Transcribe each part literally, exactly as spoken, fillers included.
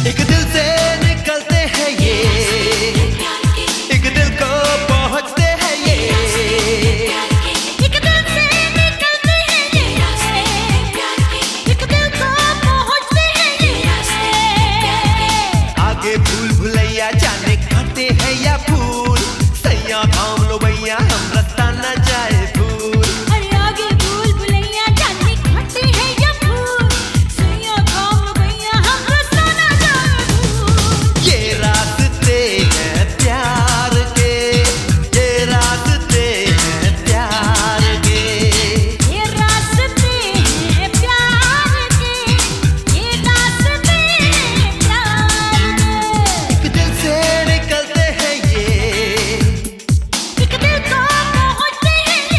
एक दिल से निकलते हैं ये, एक दिल को पहुंचते हैं ये, एक दिल से निकलते हैं ये, एक दिल को पहुंचते हैं ये। आगे भूल भुलैया जाने खाते हैं या फूल, सैया थाम लो भैया हम रास्ता न जाए भूल। अरे आगे भूल भुलैया जाने खाते हैं या फूल, सैया थाम लो भैया हम रास्ता न जाए भूल। ये रास्ते हैं प्यार के, ये रास्ते हैं प्यार के, ये रास्ते हैं प्यार के, ये रास्ते हैं प्यार के। एक दिल से निकलते हैं ये, एक दिल को पहुंचते हैं ये।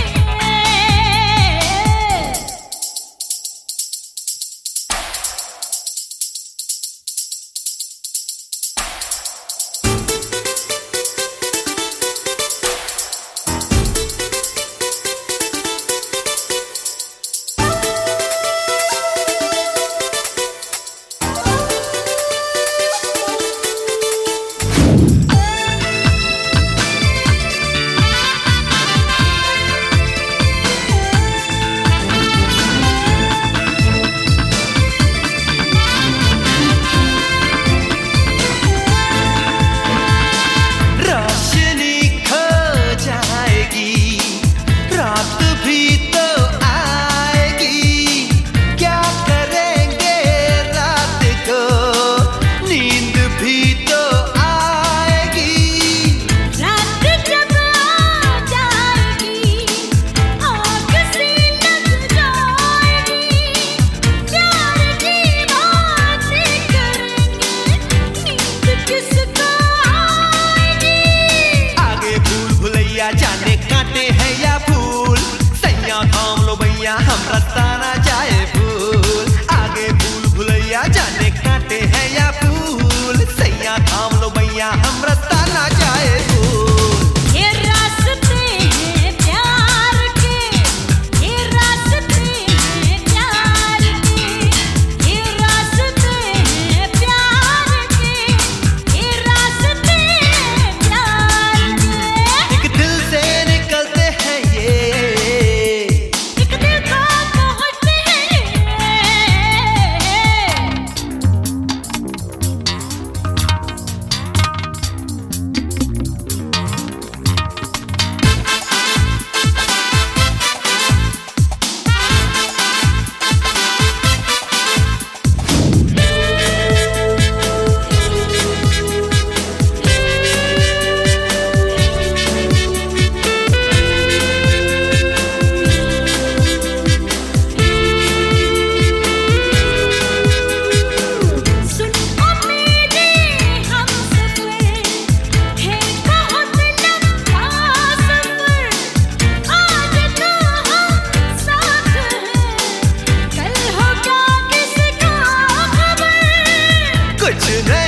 रोशनी खो जाएगी, रात भी तो आएगी, क्या करेंगे रात को, नींद भी तो आएगी। रात जब आ जाएगी, आग सी लग जाएगी, प्यार की बातें करेंगे, नींद किसको आएगी। आगे भूल भुलैया जाने कांटे हैं या फूल, सैया थाम लो भैया हम रास्ता ना जाए भूल। आगे भूल भुलैया जाने कांटे हैं या फूल, सैया थाम लो भैया हम रास्ता ना जाए भूल। ये रास्ते हैं प्यार के, ये रास्ते हैं प्यार के, ये रास्ते हैं प्यार के, ये रास्ते हैं प्यार के। एक दिल से निकलते हैं ये, एक दिल को पहुंचते हैं ये। सुन ओ मेरे हमसफर, है बहुत लंबा सफर, आज तो हम साथ हैं, कल हो क्या किसका खबर। कुछ नहीं